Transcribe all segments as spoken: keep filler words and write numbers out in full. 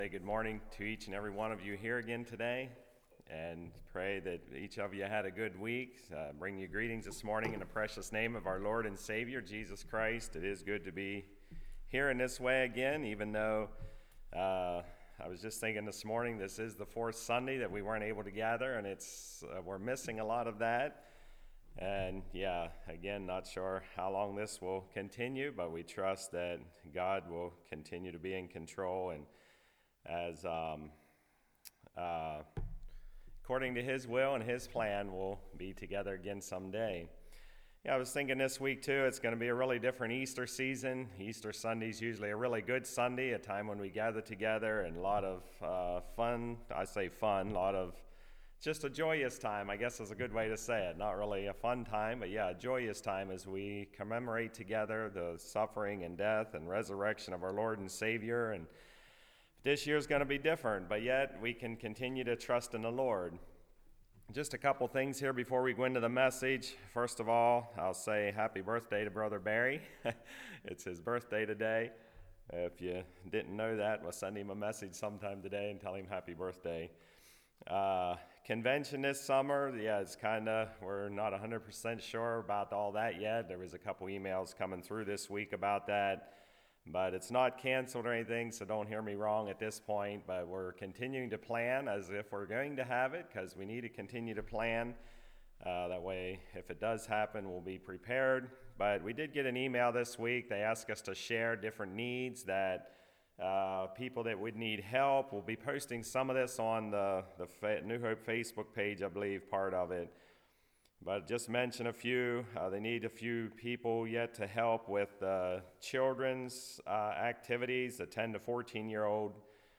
Say good morning to each and every one of you here again today, and pray that each of you had a good week. Uh, bring you greetings this morning in the precious name of our Lord and Savior, Jesus Christ. It is good to be here in this way again, even though uh, I was just thinking this morning, this is the fourth Sunday that we weren't able to gather, and it's uh, we're missing a lot of that. And yeah, again, not sure how long this will continue, but we trust that God will continue to be in control, and as um, uh, according to his will and his plan, we'll be together again someday. Yeah, I was thinking this week too, it's going to be a really different Easter season. Easter Sunday is usually a really good Sunday, a time when we gather together, and a lot of uh, fun. I say fun, a lot of just a joyous time, I guess is a good way to say it. Not really a fun time, but yeah, a joyous time as we commemorate together the suffering and death and resurrection of our Lord and Savior. And this year's going to be different, but yet we can continue to trust in the Lord. Just a couple things here before we go into the message. First of all, I'll say happy birthday to Brother Barry. It's his birthday today. If you didn't know that, we'll send him a message sometime today and tell him happy birthday. Uh, convention this summer, yeah, it's kind of, we're not one hundred percent sure about all that yet. There was a couple emails coming through this week about that. But it's not canceled or anything, so don't hear me wrong at this point. But we're continuing to plan as if we're going to have it, because we need to continue to plan. Uh, that way, if it does happen, we'll be prepared. But we did get an email this week. They asked us to share different needs that uh, people that would need help. We'll be posting some of this on the, the Fa- New Hope Facebook page, I believe, part of it. But just mention a few. Uh, they need a few people yet to help with uh, children's uh, activities, the ten to fourteen year old,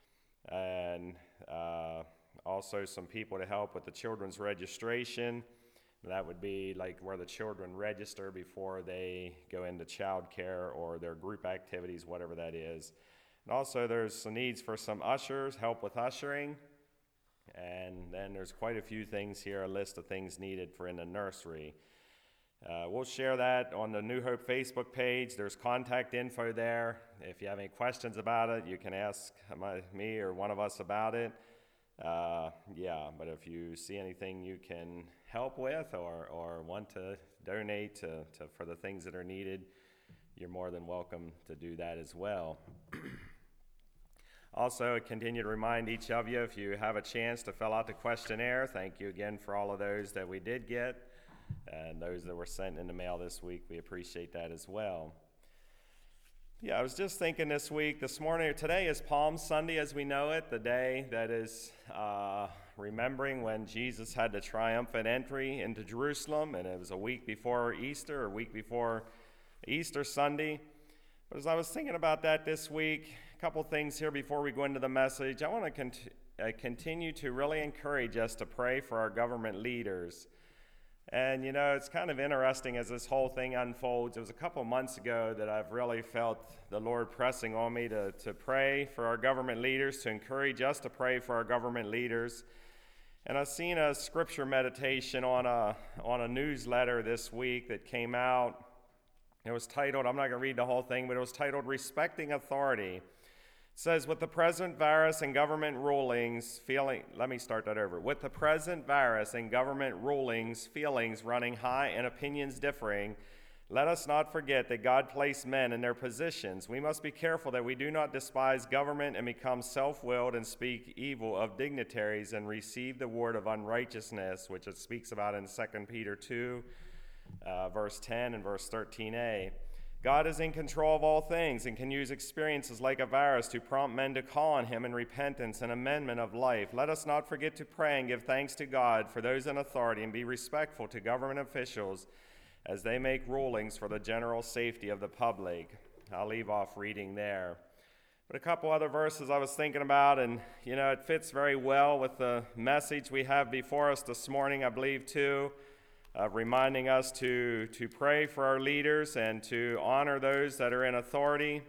and uh, also some people to help with the children's registration. That would be like where the children register before they go into child care or their group activities, whatever that is. And also there's some needs for some ushers, help with ushering. And then there's quite a few things here, a list of things needed for in the nursery. Uh, we'll share that on the New Hope Facebook page. There's contact info there. If you have any questions about it, you can ask my, me or one of us about it. Uh, yeah, but if you see anything you can help with or, or want to donate to, to for the things that are needed, you're more than welcome to do that as well. Also, I continue to remind each of you, if you have a chance to fill out the questionnaire, thank you again for all of those that we did get, and those that were sent in the mail this week, we appreciate that as well. Yeah, I was just thinking this week, this morning, today is Palm Sunday as we know it, the day that is uh, remembering when Jesus had the triumphant entry into Jerusalem, and it was a week before Easter, or a week before Easter Sunday. But as I was thinking about that this week, couple things here before we go into the message. I want to cont- uh, continue to really encourage us to pray for our government leaders. And, you know, it's kind of interesting as this whole thing unfolds. It was a couple months ago that I've really felt the Lord pressing on me to, to pray for our government leaders, to encourage us to pray for our government leaders. And I've seen a scripture meditation on a, on a newsletter this week that came out. It was titled, I'm not going to read the whole thing, but it was titled Respecting Authority. It says, with the present virus and government rulings feeling, let me start that over. With the present virus and government rulings, feelings running high and opinions differing, let us not forget that God placed men in their positions. We must be careful that we do not despise government and become self-willed and speak evil of dignitaries and receive the word of unrighteousness, which it speaks about in Second Peter two, uh, verse ten and verse thirteen a. God is in control of all things and can use experiences like a virus to prompt men to call on him in repentance and amendment of life. Let us not forget to pray and give thanks to God for those in authority and be respectful to government officials as they make rulings for the general safety of the public. I'll leave off reading there. But a couple other verses I was thinking about, and, you know, it fits very well with the message we have before us this morning, I believe, too. Uh, reminding us to, to pray for our leaders and to honor those that are in authority.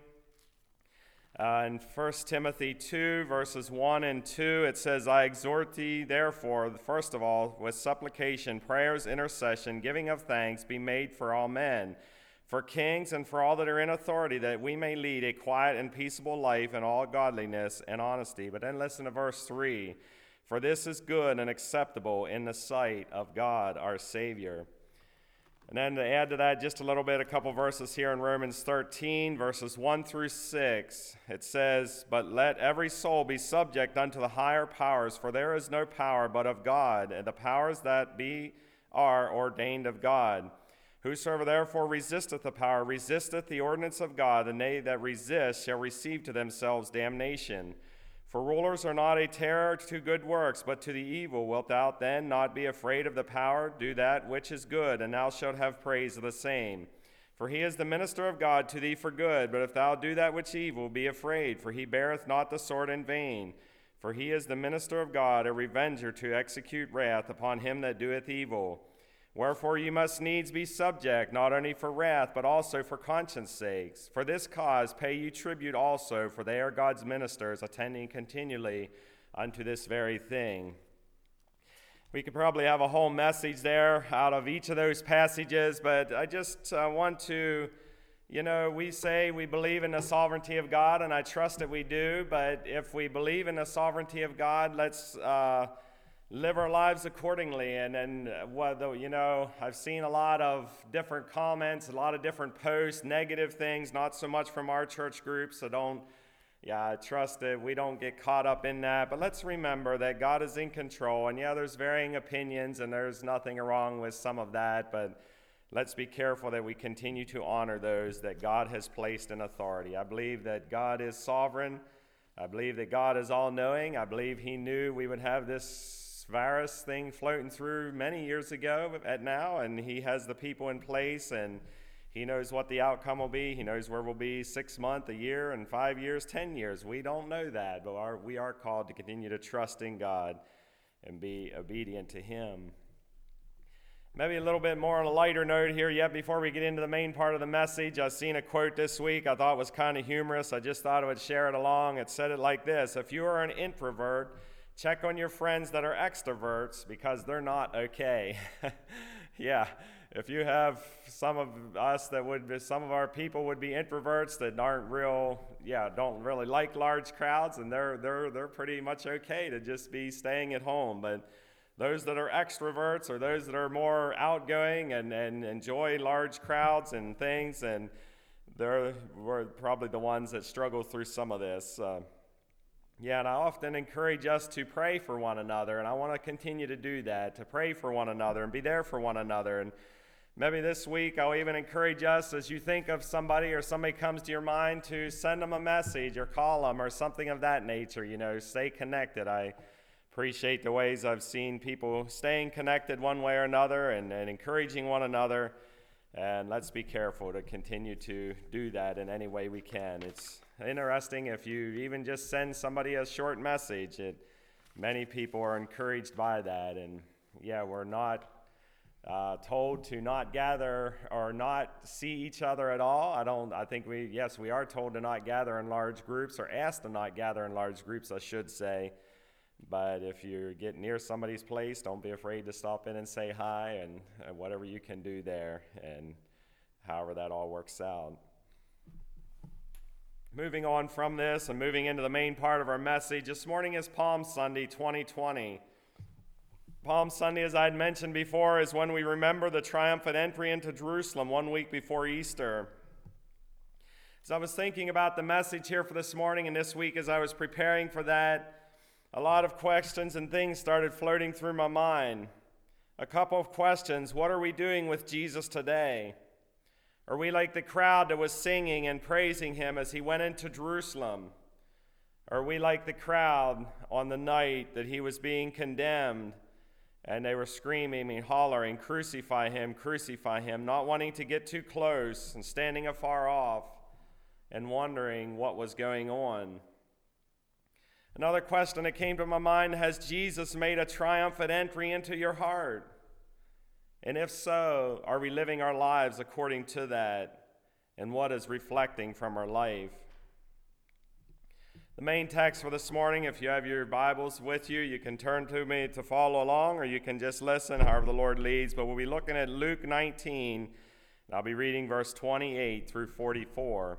Uh, in First Timothy two, verses one and two, it says, I exhort thee, therefore, first of all, with supplication, prayers, intercession, giving of thanks, be made for all men, for kings and for all that are in authority, that we may lead a quiet and peaceable life in all godliness and honesty. But then listen to verse three. For this is good and acceptable in the sight of God our Savior. And then to add to that just a little bit, a couple verses here in Romans thirteen, verses one through six, it says, But let every soul be subject unto the higher powers, for there is no power but of God, and the powers that be are ordained of God. Whosoever therefore resisteth the power resisteth the ordinance of God, and they that resist shall receive to themselves damnation. For rulers are not a terror to good works, but to the evil. Wilt thou then not be afraid of the power? Do that which is good, and thou shalt have praise of the same. For he is the minister of God to thee for good. But if thou do that which is evil, be afraid, for he beareth not the sword in vain. For he is the minister of God, a revenger to execute wrath upon him that doeth evil. Wherefore you must needs be subject, not only for wrath, but also for conscience sakes. For this cause pay you tribute also, for they are God's ministers, attending continually unto this very thing. We could probably have a whole message there out of each of those passages, but I just uh, want to, you know, we say we believe in the sovereignty of God, and I trust that we do, but if we believe in the sovereignty of God, let's uh, live our lives accordingly. And then, well, you know, I've seen a lot of different comments, a lot of different posts, negative things, not so much from our church group, so don't, yeah, I trust that we don't get caught up in that. But let's remember that God is in control, and yeah, there's varying opinions, and there's nothing wrong with some of that, but let's be careful that we continue to honor those that God has placed in authority. I believe that God is sovereign. I believe that God is all-knowing. I believe he knew we would have this virus thing floating through many years ago at now, and he has the people in place, and he knows what the outcome will be. He knows where we'll be six months, a year, and five years, ten years. We don't know that, but our, we are called to continue to trust in God and be obedient to him. Maybe a little bit more on a lighter note here yet before we get into the main part of the message. I've seen a quote this week I thought was kind of humorous. I just thought I would share it along. It said it like this: if you are an introvert, check on your friends that are extroverts, because they're not okay. Yeah, if you have some of us that would be, some of our people would be introverts that aren't real, yeah, don't really like large crowds, and they're they're they're pretty much okay to just be staying at home. But those that are extroverts, or those that are more outgoing and, and enjoy large crowds and things, and they're we're probably the ones that struggle through some of this. Uh, Yeah, and I often encourage us to pray for one another, and I want to continue to do that, to pray for one another and be there for one another. And maybe this week I'll even encourage us, as you think of somebody or somebody comes to your mind, to send them a message or call them or something of that nature. You know, stay connected. I appreciate the ways I've seen people staying connected one way or another, and, and encouraging one another. And let's be careful to continue to do that in any way we can. It's interesting if you even just send somebody a short message. It, many people are encouraged by that. And yeah, we're not uh, told to not gather or not see each other at all. I don't, I think we, yes, we are told to not gather in large groups, or asked to not gather in large groups, I should say. But if you get near somebody's place, don't be afraid to stop in and say hi, and, and whatever you can do there, and however that all works out. Moving on from this and moving into the main part of our message, this morning is Palm Sunday twenty twenty. Palm Sunday, as I had mentioned before, is when we remember the triumphant entry into Jerusalem one week before Easter. As I was thinking about the message here for this morning and this week, as I was preparing for that, a lot of questions and things started floating through my mind. A couple of questions. What are we doing with Jesus today? Are we like the crowd that was singing and praising him as he went into Jerusalem? Are we like the crowd on the night that he was being condemned, and they were screaming and hollering, "Crucify him, crucify him," not wanting to get too close and standing afar off and wondering what was going on? Another question that came to my mind: has Jesus made a triumphant entry into your heart? And if so, are we living our lives according to that? And what is reflecting from our life? The main text for this morning, if you have your Bibles with you, you can turn to me to follow along, or you can just listen, however the Lord leads. But we'll be looking at Luke nineteen, I'll be reading verse twenty-eight through forty-four.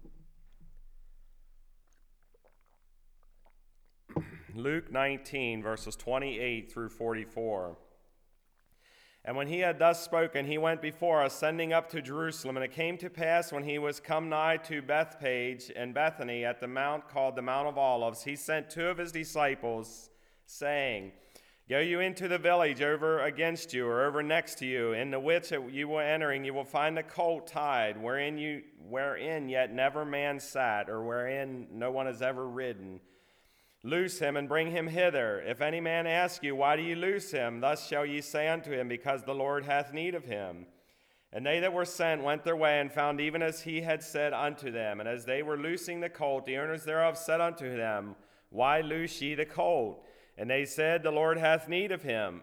Luke nineteen, verses twenty-eight through forty-four. And when he had thus spoken, he went before us, sending up to Jerusalem. And it came to pass, when he was come nigh to Bethphage and Bethany at the mount called the Mount of Olives, he sent two of his disciples, saying, Go you into the village over against you, or over next to you, in the which you were entering, you will find a colt tied, wherein you wherein yet never man sat, or wherein no one has ever ridden. Loose him and bring him hither. If any man ask you, Why do you loose him? Thus shall ye say unto him, Because the Lord hath need of him. And they that were sent went their way, and found even as he had said unto them. And as they were loosing the colt, the owners thereof said unto them, Why loose ye the colt? And they said, The Lord hath need of him.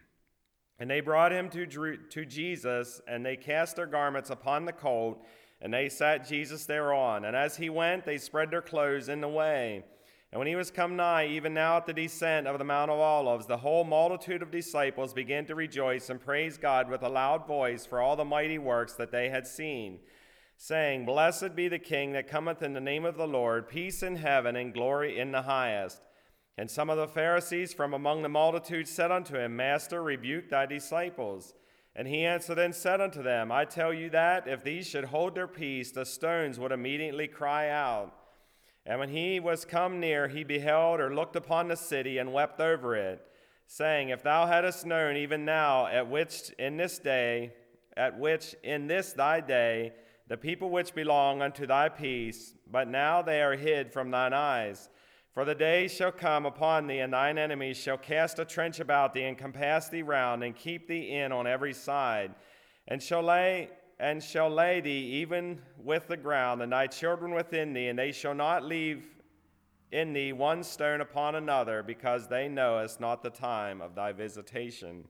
And they brought him to, to Jesus, and they cast their garments upon the colt, and they sat Jesus thereon. And as he went, they spread their clothes in the way. And when he was come nigh, even now at the descent of the Mount of Olives, the whole multitude of disciples began to rejoice and praise God with a loud voice for all the mighty works that they had seen, saying, Blessed be the King that cometh in the name of the Lord, peace in heaven and glory in the highest. And some of the Pharisees from among the multitude said unto him, Master, rebuke thy disciples. And he answered and said unto them, I tell you that, if these should hold their peace, the stones would immediately cry out. And when he was come near, he beheld or looked upon the city and wept over it, saying, If thou hadst known even now at which in this day, at which in this thy day, the people which belong unto thy peace, but now they are hid from thine eyes. For the day shall come upon thee, and thine enemies shall cast a trench about thee, and compass thee round, and keep thee in on every side, and shall lay and shall lay thee even with the ground, and thy children within thee, and they shall not leave in thee one stone upon another, because they knowest not the time of thy visitation.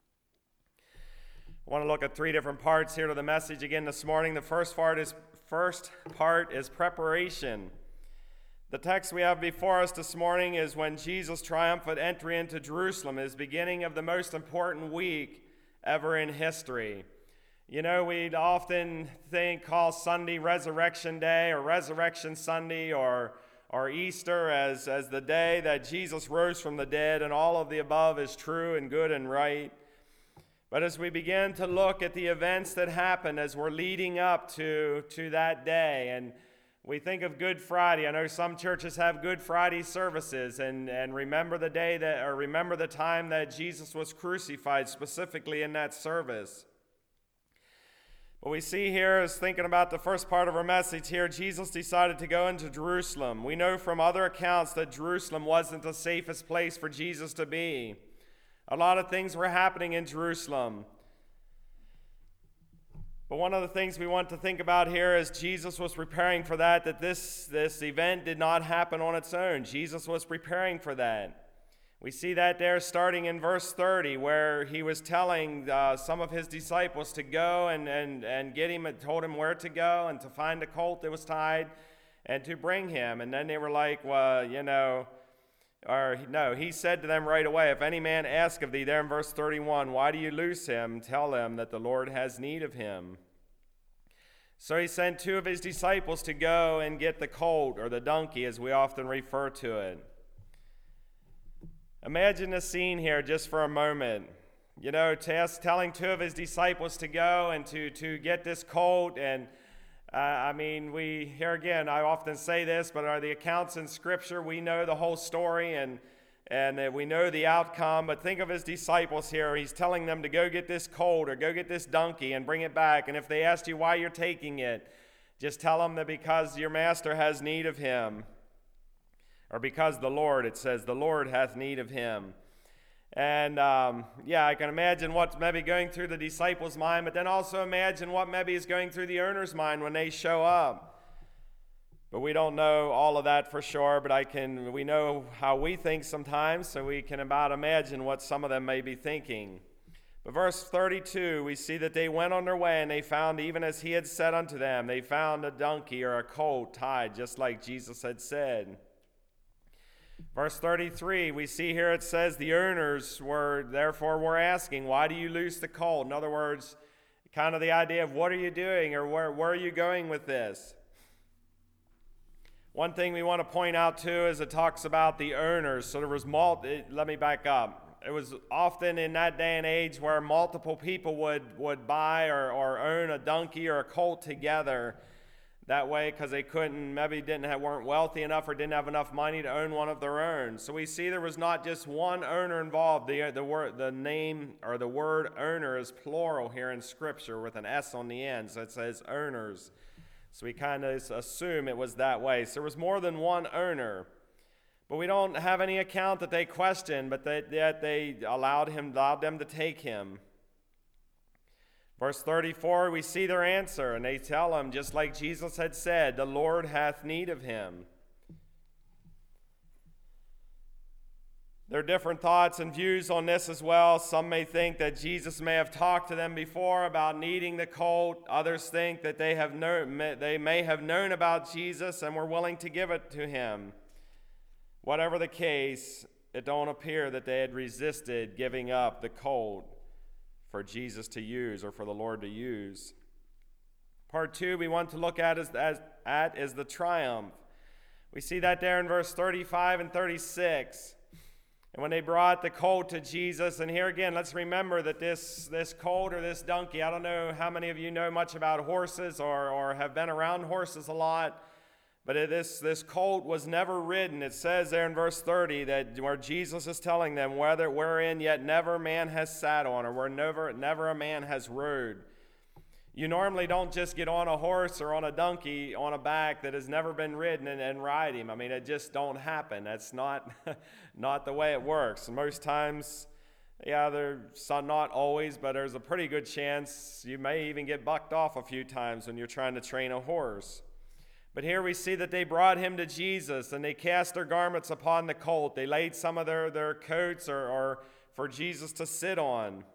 I want to look at three different parts here to the message again this morning. The first part is first part is preparation. The text we have before us this morning is when Jesus' triumphant entry into Jerusalem is beginning of the most important week ever in history. You know, we'd often think, call Sunday Resurrection Day or Resurrection Sunday or, or Easter as, as the day that Jesus rose from the dead, and all of the above is true and good and right. But as we begin to look at the events that happened as we're leading up to, to that day, and we think of Good Friday. I know some churches have Good Friday services and, and remember the day that, or remember the time that Jesus was crucified specifically in that service. What we see here is, thinking about the first part of our message here, Jesus decided to go into Jerusalem. We know from other accounts that Jerusalem wasn't the safest place for Jesus to be. A lot of things were happening in Jerusalem. But one of the things we want to think about here is Jesus was preparing for that, that this, this event did not happen on its own. Jesus was preparing for that. We see that there starting in verse thirty, where he was telling uh, some of his disciples to go and, and, and get him, and told him where to go and to find the colt that was tied and to bring him. And then they were like, well, you know, or no, he said to them right away, if any man ask of thee, there in verse thirty-one, why do you loose him? Tell him that the Lord has need of him. So he sent two of his disciples to go and get the colt, or the donkey as we often refer to it. Imagine the scene here just for a moment. You know, Tess telling two of his disciples to go and to, to get this colt. And uh, I mean, we, here again, I often say this, but are the accounts in Scripture, we know the whole story and, and uh, we know the outcome. But think of his disciples here. He's telling them to go get this colt or go get this donkey and bring it back. And if they ask you why you're taking it, just tell them that because your master has need of him. Or because the Lord, it says, the Lord hath need of him. And um, yeah, I can imagine what's maybe going through the disciples' mind, but then also imagine what maybe is going through the owner's mind when they show up. But we don't know all of that for sure, but I can. we know how we think sometimes, so we can about imagine what some of them may be thinking. But verse thirty-two, we see that they went on their way, and they found, even as he had said unto them, they found a donkey or a colt tied, just like Jesus had said. Verse thirty-three, we see here it says the owners were, therefore were asking, why do you loose the colt? In other words, kind of the idea of what are you doing, or where, where are you going with this? One thing we want to point out too is it talks about the earners. So there was multi, let me back up. It was often in that day and age where multiple people would, would buy or, or own a donkey or a colt together. That way, because they couldn't, maybe didn't have, weren't wealthy enough or didn't have enough money to own one of their own. So we see there was not just one owner involved. The, the, word, the name or the word owner is plural here in Scripture with an S on the end. So it says owners. So we kind of assume it was that way. So there was more than one owner. But we don't have any account that they questioned, but that, that they allowed him, allowed them to take him. Verse thirty-four, we see their answer, and they tell him, just like Jesus had said, the Lord hath need of him. There are different thoughts and views on this as well. Some may think that Jesus may have talked to them before about needing the colt. Others think that they, have known, they may have known about Jesus and were willing to give it to him. Whatever the case, it don't appear that they had resisted giving up the colt for Jesus to use or for the Lord to use. Part two we want to look at is, as, at is the triumph. We see that there in verse thirty-five and thirty-six. And when they brought the colt to Jesus, and here again, let's remember that this, this colt or this donkey, I don't know how many of you know much about horses or, or have been around horses a lot, but it, this, this colt was never ridden. It says there in verse thirty that where Jesus is telling them, whether wherein yet never man has sat on, or where never, never a man has rode. You normally don't just get on a horse or on a donkey on a back that has never been ridden and, and ride him. I mean, it just don't happen. That's not, not the way it works. Most times, yeah, there's not always, but there's a pretty good chance you may even get bucked off a few times when you're trying to train a horse. But here we see that they brought him to Jesus, and they cast their garments upon the colt. They laid some of their, their coats or, or for Jesus to sit on.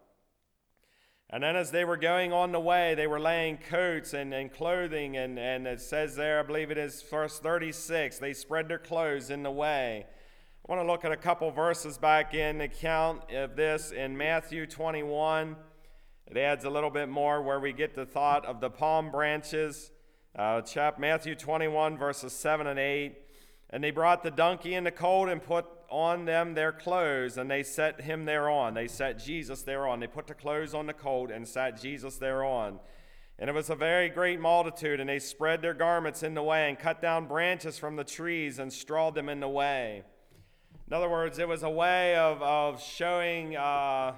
And then as they were going on the way, they were laying coats and, and clothing, and, and it says there, I believe it is verse thirty-six, they spread their clothes in the way. I want to look at a couple verses back in the account of this in Matthew twenty-one. It adds a little bit more where we get the thought of the palm branches. Uh, chap Matthew twenty-one, verses seven and eight. And they brought the donkey and the colt and put on them their clothes, and they set him thereon. They set Jesus thereon. They put the clothes on the colt and sat Jesus thereon. And it was a very great multitude, and they spread their garments in the way and cut down branches from the trees and strawed them in the way. In other words, it was a way of, of showing uh,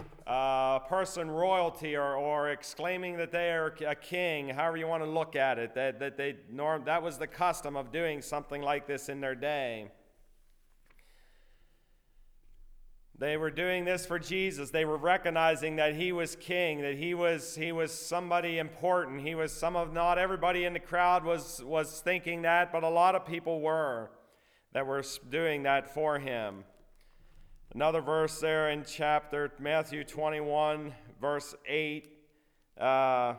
a person royalty or, or exclaiming that they are a king, however you want to look at it. That, that, they norm, that was the custom of doing something like this in their day. They were doing this for Jesus. They were recognizing that he was king, that he was he was somebody important. He was some of, not everybody in the crowd was, was thinking that, but a lot of people were that were doing that for him. Another verse there in chapter Matthew twenty-one, verse eight. Uh,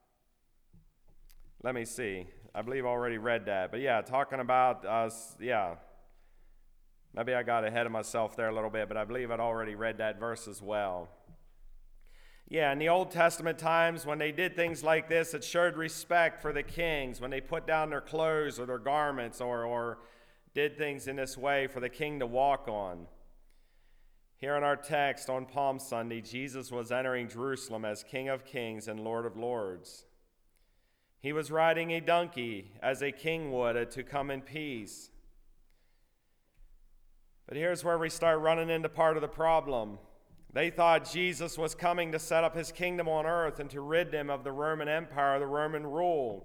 let me see. I believe I already read that. But yeah, talking about us, yeah. Maybe I got ahead of myself there a little bit, but I believe I'd already read that verse as well. Yeah, in the Old Testament times, when they did things like this, it showed respect for the kings. When they put down their clothes or their garments or, or did things in this way for the king to walk on. Here in our text on Palm Sunday, Jesus was entering Jerusalem as King of Kings and Lord of Lords. He was riding a donkey as a king would to come in peace. But here's where we start running into part of the problem. They thought Jesus was coming to set up his kingdom on earth and to rid them of the Roman Empire, the Roman rule.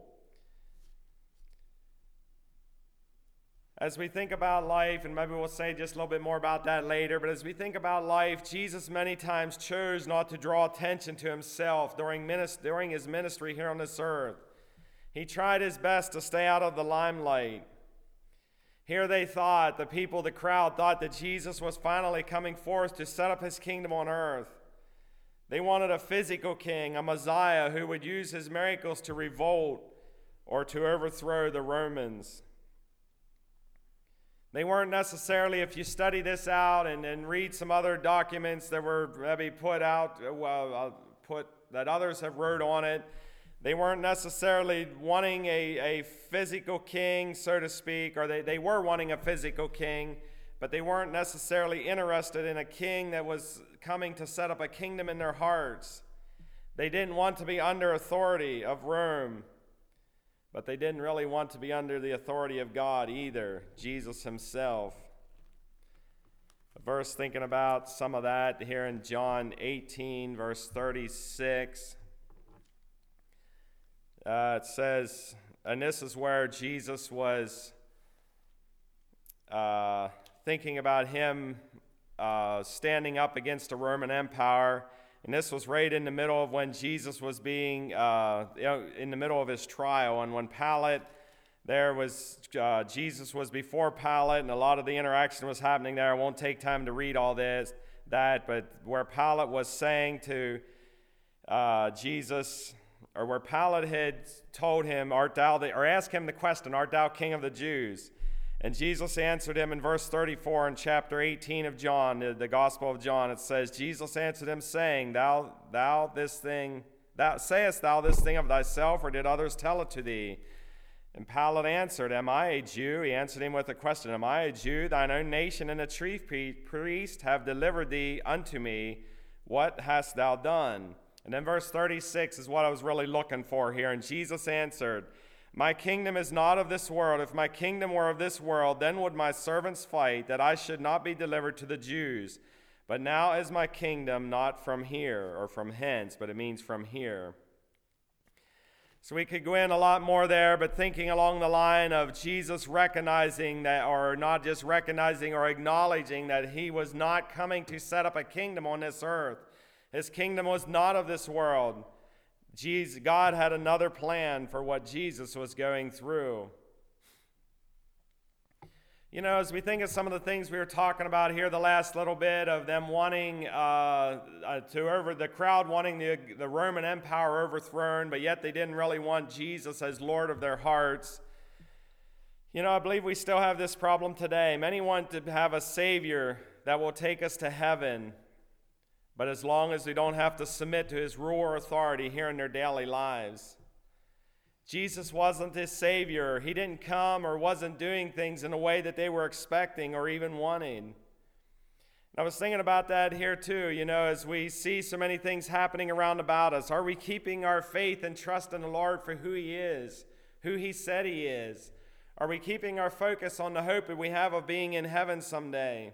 As we think about life, and maybe we'll say just a little bit more about that later, but as we think about life, Jesus many times chose not to draw attention to himself during, minist- during his ministry here on this earth. He tried his best to stay out of the limelight. Here they thought, the people, the crowd thought that Jesus was finally coming forth to set up his kingdom on earth. They wanted a physical king, a Messiah who would use his miracles to revolt or to overthrow the Romans. They weren't necessarily, if you study this out and, and read some other documents that were maybe put out, well, put that others have wrote on it. They weren't necessarily wanting a, a physical king, so to speak, or they, they were wanting a physical king, but they weren't necessarily interested in a king that was coming to set up a kingdom in their hearts. They didn't want to be under authority of Rome, but they didn't really want to be under the authority of God either, Jesus himself. A verse thinking about some of that here in John eighteen, verse thirty-six. Uh, it says, and this is where Jesus was uh, thinking about him uh, standing up against the Roman Empire. And this was right in the middle of when Jesus was being, uh, you know, in the middle of his trial. And when Pilate, there was, uh, Jesus was before Pilate, and a lot of the interaction was happening there. I won't take time to read all this, that, but where Pilate was saying to uh, Jesus, or where Pilate had told him, art thou the, or asked him the question, art thou king of the Jews? And Jesus answered him in verse thirty-four in chapter eighteen of John, the, the Gospel of John. It says, Jesus answered him, saying, Thou, thou this thing, thou sayest thou this thing of thyself, or did others tell it to thee? And Pilate answered, Am I a Jew? He answered him with a question, Am I a Jew? Thine own nation and the chief priest have delivered thee unto me. What hast thou done? And then verse thirty-six is what I was really looking for here. And Jesus answered, My kingdom is not of this world. If my kingdom were of this world, then would my servants fight, that I should not be delivered to the Jews. But now is my kingdom not from here, or from hence, but it means from here. So we could go in a lot more there, but thinking along the line of Jesus recognizing that, or not just recognizing or acknowledging that he was not coming to set up a kingdom on this earth. His kingdom was not of this world. Jesus, God had another plan for what Jesus was going through. You know, as we think of some of the things we were talking about here the last little bit of them wanting uh, uh, to over the crowd wanting the, the Roman Empire overthrown, but yet they didn't really want Jesus as Lord of their hearts. You know, I believe we still have this problem today. Many want to have a Savior that will take us to heaven, but as long as we don't have to submit to his rule or authority here in their daily lives. Jesus wasn't his Savior. He didn't come or wasn't doing things in a way that they were expecting or even wanting. And I was thinking about that here too, you know, as we see so many things happening around about us. Are we keeping our faith and trust in the Lord for who he is, who he said he is? Are we keeping our focus on the hope that we have of being in heaven someday?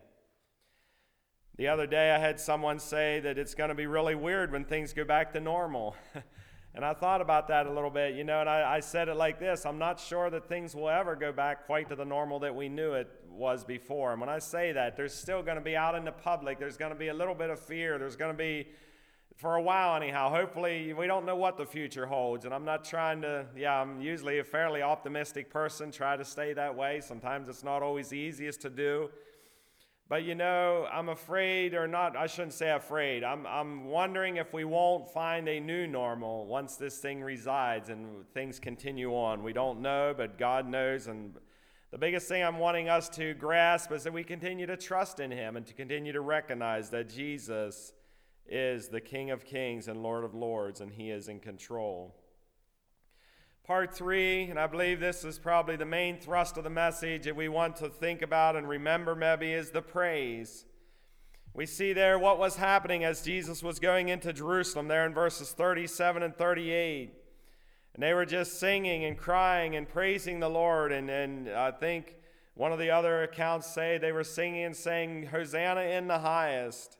The other day I had someone say that it's going to be really weird when things go back to normal. And I thought about that a little bit, you know, and I, I said it like this: I'm not sure that things will ever go back quite to the normal that we knew it was before. And when I say that, there's still going to be out in the public, there's going to be a little bit of fear, there's going to be, for a while anyhow, hopefully we don't know what the future holds. And I'm not trying to, yeah, I'm usually a fairly optimistic person, try to stay that way. Sometimes it's not always the easiest to do. But, you know, I'm afraid, or not, I shouldn't say afraid. I'm, I'm wondering if we won't find a new normal once this thing resides and things continue on. We don't know, but God knows. And the biggest thing I'm wanting us to grasp is that we continue to trust in him and to continue to recognize that Jesus is the King of Kings and Lord of Lords, and he is in control. Part three, and I believe this is probably the main thrust of the message that we want to think about and remember maybe, is the praise. We see there what was happening as Jesus was going into Jerusalem there in verses thirty-seven and thirty-eight. And they were just singing and crying and praising the Lord. And, and I think one of the other accounts say they were singing and saying, Hosanna in the highest.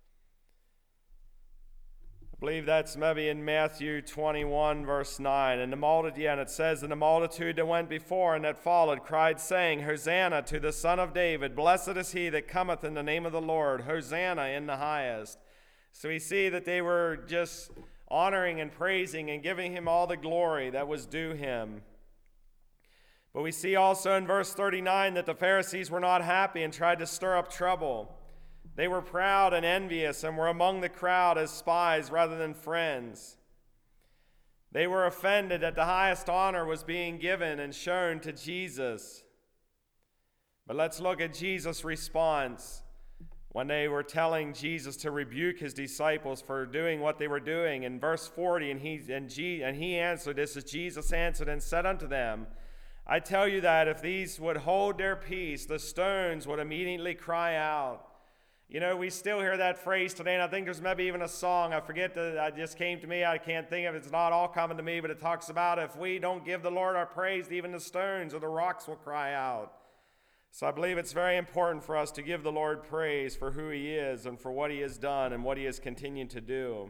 I believe that's maybe in Matthew twenty-one, verse nine. And the multitude, yeah, and it says, And the multitude that went before and that followed cried, saying, Hosanna to the Son of David. Blessed is he that cometh in the name of the Lord. Hosanna in the highest. So we see that they were just honoring and praising and giving him all the glory that was due him. But we see also in verse thirty-nine that the Pharisees were not happy and tried to stir up trouble. They were proud and envious and were among the crowd as spies rather than friends. They were offended that the highest honor was being given and shown to Jesus. But let's look at Jesus' response. when they were telling Jesus to rebuke his disciples for doing what they were doing. In verse forty, and he, and, G, and he answered, this is Jesus answered and said unto them, I tell you that if these would hold their peace, the stones would immediately cry out. You know, we still hear that phrase today, and I think there's maybe even a song, I forget, that it just came to me, I can't think of it, it's not all coming to me, but it talks about if we don't give the Lord our praise, even the stones or the rocks will cry out. So I believe it's very important for us to give the Lord praise for who he is and for what he has done and what he has continued to do.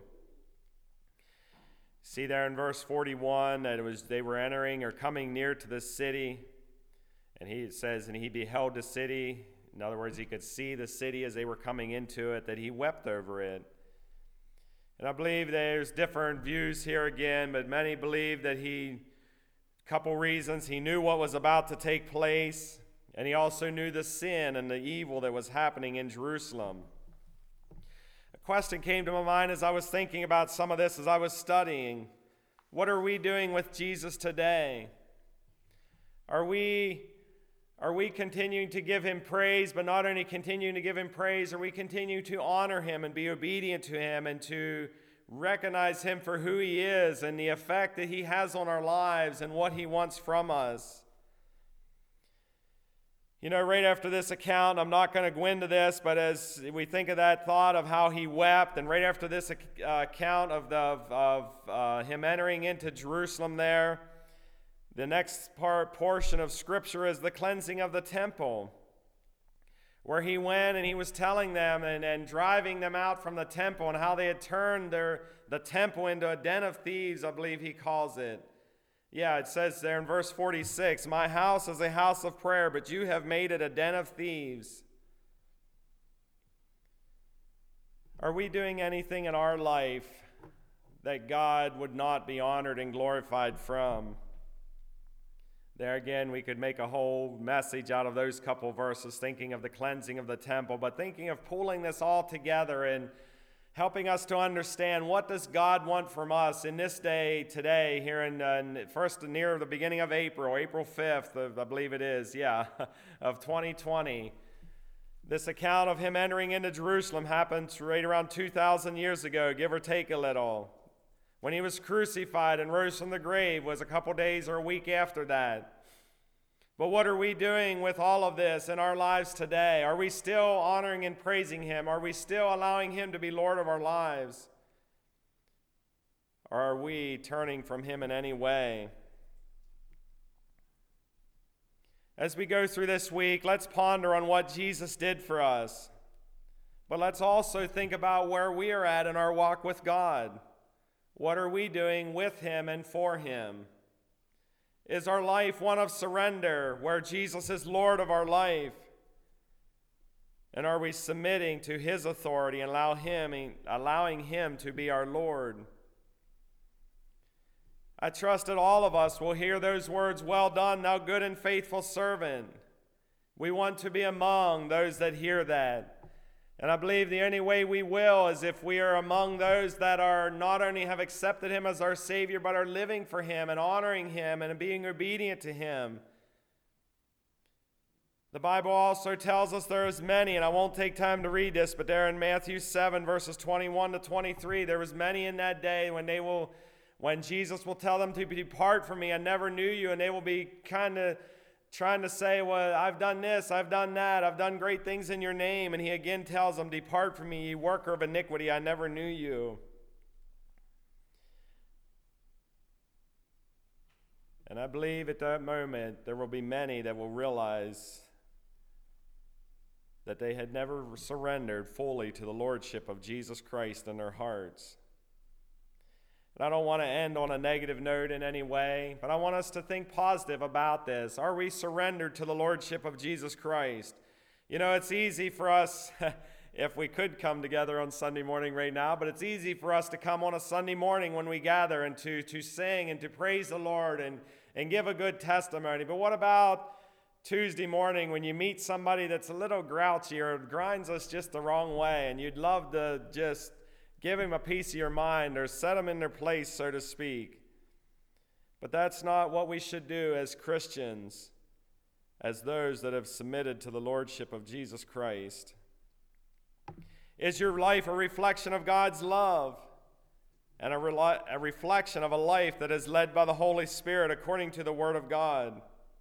See there in verse forty-one that it was they were entering or coming near to the city, and he says, and he beheld the city. In other words, he could see the city as they were coming into it, that he wept over it. And I believe there's different views here again, but many believe that he, a couple reasons, he knew what was about to take place, and he also knew the sin and the evil that was happening in Jerusalem. A question came to my mind as I was thinking about some of this as I was studying. What are we doing with Jesus today? Are we... Are we continuing to give him praise, but not only continuing to give him praise, are we continuing to honor him and be obedient to him and to recognize him for who he is and the effect that he has on our lives and what he wants from us? You know, right after this account, I'm not going to go into this, but as we think of that thought of how he wept, and right after this uh, account of, the, of, of uh, him entering into Jerusalem there, the next part portion of Scripture is the cleansing of the temple, where he went and he was telling them and, and driving them out from the temple and how they had turned their, the temple into a den of thieves, I believe he calls it. Yeah, it says there in verse forty-six, my house is a house of prayer, but you have made it a den of thieves. Are we doing anything in our life that God would not be honored and glorified from? There again, we could make a whole message out of those couple verses, thinking of the cleansing of the temple, but thinking of pulling this all together and helping us to understand what does God want from us in this day today, here in, uh, in first near the beginning of April, April fifth, of, I believe it is, yeah, of twenty twenty. This account of him entering into Jerusalem happened right around two thousand years ago, give or take a little. When he was crucified and rose from the grave was a couple days or a week after that. But what are we doing with all of this in our lives today? Are we still honoring and praising him? Are we still allowing him to be Lord of our lives? Or are we turning from him in any way? As we go through this week, let's ponder on what Jesus did for us. But let's also think about where we are at in our walk with God. What are we doing with him and for him? Is our life one of surrender, where Jesus is Lord of our life? And are we submitting to his authority and allow him, allowing him to be our Lord? I trust that all of us will hear those words, well done, thou good and faithful servant. We want to be among those that hear that. And I believe the only way we will is if we are among those that are not only have accepted him as our Savior, but are living for him and honoring him and being obedient to him. The Bible also tells us there is many, and I won't take time to read this, but there in Matthew seven, verses twenty-one to twenty-three, there was many in that day when they will, when Jesus will tell them to depart from me, I never knew you, and they will be kind of trying to say, well, I've done this, I've done that, I've done great things in your name. And he again tells them, depart from me, ye worker of iniquity, I never knew you. And I believe at that moment there will be many that will realize that they had never surrendered fully to the lordship of Jesus Christ in their hearts. And I don't want to end on a negative note in any way, but I want us to think positive about this. Are we surrendered to the lordship of Jesus Christ? You know, it's easy for us, if we could come together on Sunday morning right now, but it's easy for us to come on a Sunday morning when we gather and to, to sing and to praise the Lord and, and give a good testimony. But what about Tuesday morning when you meet somebody that's a little grouchy or grinds us just the wrong way, and you'd love to just give him a piece of your mind or set them in their place, so to speak? But that's not what we should do as Christians, as those that have submitted to the lordship of Jesus Christ. Is your life a reflection of God's love and a, re- a reflection of a life that is led by the Holy Spirit according to the Word of God?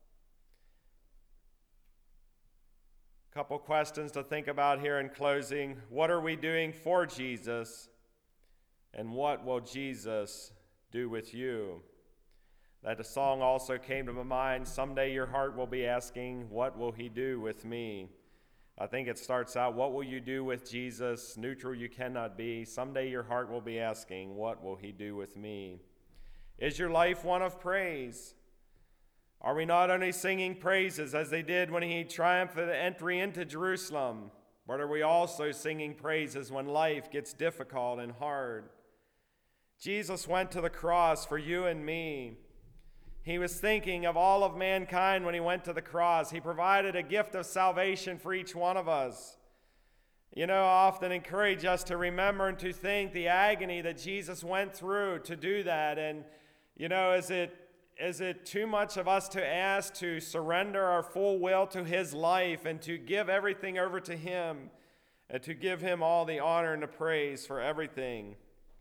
A couple questions to think about here in closing. What are we doing for Jesus? And what will Jesus do with you? That song also came to my mind. Someday your heart will be asking, what will he do with me? I think it starts out, what will you do with Jesus? Neutral you cannot be. Someday your heart will be asking, what will he do with me? Is your life one of praise? Are we not only singing praises as they did when he triumphed at the entry into Jerusalem, but are we also singing praises when life gets difficult and hard? Jesus went to the cross for you and me. He was thinking of all of mankind when he went to the cross. He provided a gift of salvation for each one of us. You know, I often encourage us to remember and to think the agony that Jesus went through to do that. And, you know, is it is it too much of us to ask to surrender our full will to his life and to give everything over to him and to give him all the honor and the praise for everything?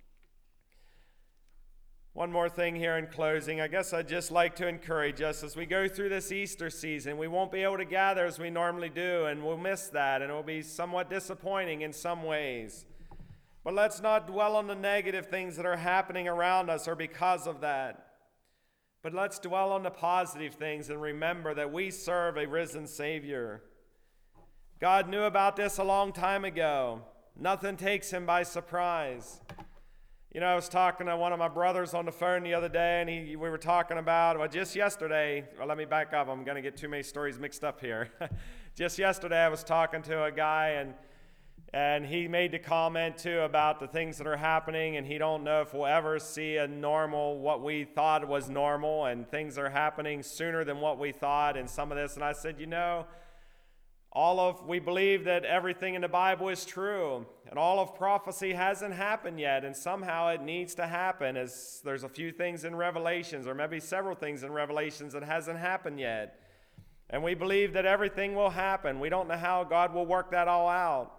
One more thing here in closing. I guess I'd just like to encourage us as we go through this Easter season. We won't be able to gather as we normally do, and we'll miss that, and it will be somewhat disappointing in some ways. But let's not dwell on the negative things that are happening around us or because of that. But let's dwell on the positive things and remember that we serve a risen Savior. God knew about this a long time ago. Nothing takes him by surprise. You know, I was talking to one of my brothers on the phone the other day, and he, we were talking about, well, just yesterday, well, let me back up. I'm going to get too many stories mixed up here. Just yesterday, I was talking to a guy, and and he made the comment, too, about the things that are happening, and he don't know if we'll ever see a normal, what we thought was normal, and things are happening sooner than what we thought, and some of this. And I said, you know, all of, we believe that everything in the Bible is true, and all of prophecy hasn't happened yet, and somehow it needs to happen. As there's a few things in Revelations, or maybe several things in Revelations that hasn't happened yet. And we believe that everything will happen. We don't know how God will work that all out.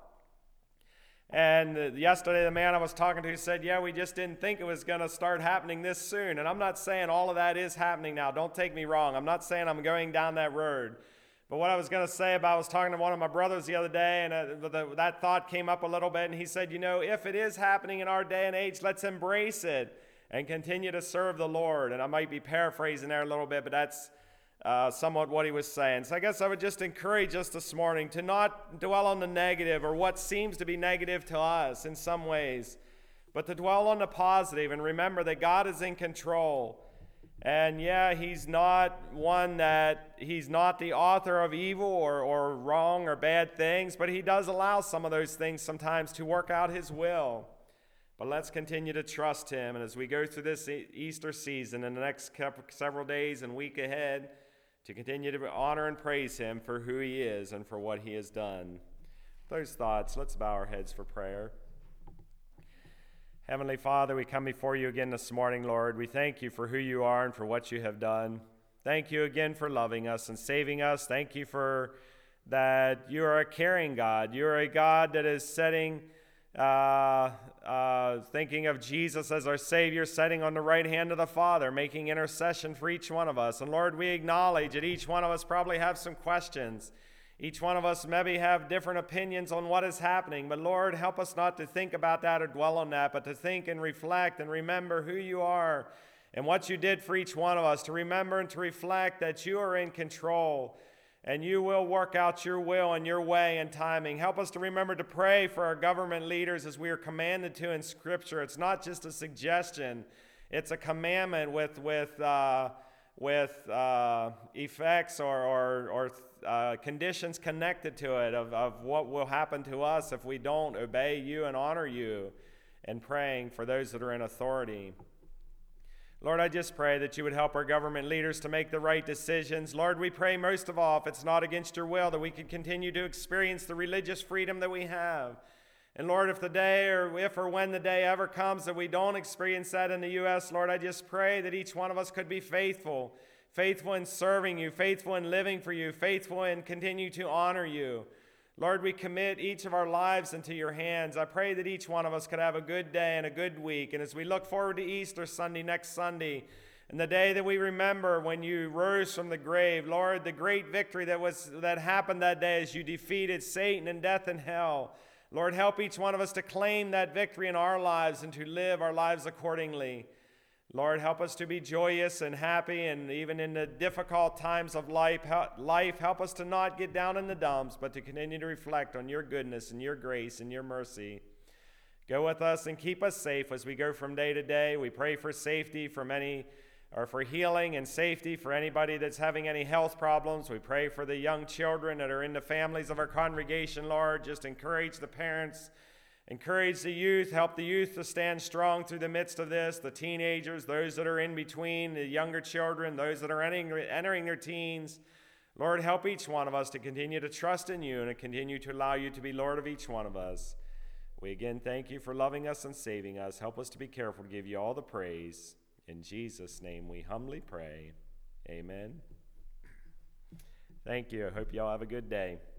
And yesterday, the man I was talking to said, yeah, we just didn't think it was going to start happening this soon. And I'm not saying all of that is happening now. Don't take me wrong. I'm not saying I'm going down that road. But what I was going to say about, I was talking to one of my brothers the other day, and uh, the, that thought came up a little bit, and he said, you know, if it is happening in our day and age, let's embrace it and continue to serve the Lord. And I might be paraphrasing there a little bit, but that's uh, somewhat what he was saying. So I guess I would just encourage us this morning to not dwell on the negative or what seems to be negative to us in some ways, but to dwell on the positive and remember that God is in control. And yeah, he's not one that, he's not the author of evil or, or wrong or bad things, but he does allow some of those things sometimes to work out his will. But let's continue to trust him. And as we go through this Easter season in the next several days and week ahead, to continue to honor and praise him for who he is and for what he has done. Those thoughts, let's bow our heads for prayer. Heavenly Father, we come before you again this morning, Lord. We thank you for who you are and for what you have done. Thank you again for loving us and saving us. Thank you for that you are a caring God. You are a God that is setting, uh, uh, thinking of Jesus as our Savior, sitting on the right hand of the Father, making intercession for each one of us. And Lord, we acknowledge that each one of us probably have some questions. Each one of us maybe have different opinions on what is happening, but Lord, help us not to think about that or dwell on that, but to think and reflect and remember who you are and what you did for each one of us, to remember and to reflect that you are in control and you will work out your will and your way and timing. Help us to remember to pray for our government leaders as we are commanded to in Scripture. It's not just a suggestion, it's a commandment with, with, uh, with uh, effects or, or, or uh, conditions connected to it of, of what will happen to us if we don't obey you and honor you, and praying for those that are in authority. Lord, I just pray that you would help our government leaders to make the right decisions. Lord, we pray most of all, if it's not against your will, that we can continue to experience the religious freedom that we have. And Lord, if the day or if or when the day ever comes that we don't experience that in the U S, Lord, I just pray that each one of us could be faithful, faithful in serving you, faithful in living for you, faithful in continue to honor you. Lord, we commit each of our lives into your hands. I pray that each one of us could have a good day and a good week. And as we look forward to Easter Sunday, next Sunday, and the day that we remember when you rose from the grave, Lord, the great victory that was that happened that day as you defeated Satan and death and hell. Lord, help each one of us to claim that victory in our lives and to live our lives accordingly. Lord, help us to be joyous and happy, and even in the difficult times of life, life, help us to not get down in the dumps, but to continue to reflect on your goodness and your grace and your mercy. Go with us and keep us safe as we go from day to day. We pray for safety from any, or for healing and safety for anybody that's having any health problems. We pray for the young children that are in the families of our congregation, Lord. Just encourage the parents. Encourage the youth, help the youth to stand strong through the midst of this, the teenagers, those that are in between, the younger children, those that are entering, entering their teens. Lord, help each one of us to continue to trust in you and to continue to allow you to be Lord of each one of us. We again thank you for loving us and saving us. Help us to be careful to give you all the praise. In Jesus' name we humbly pray. Amen. Thank you. I hope you all have a good day.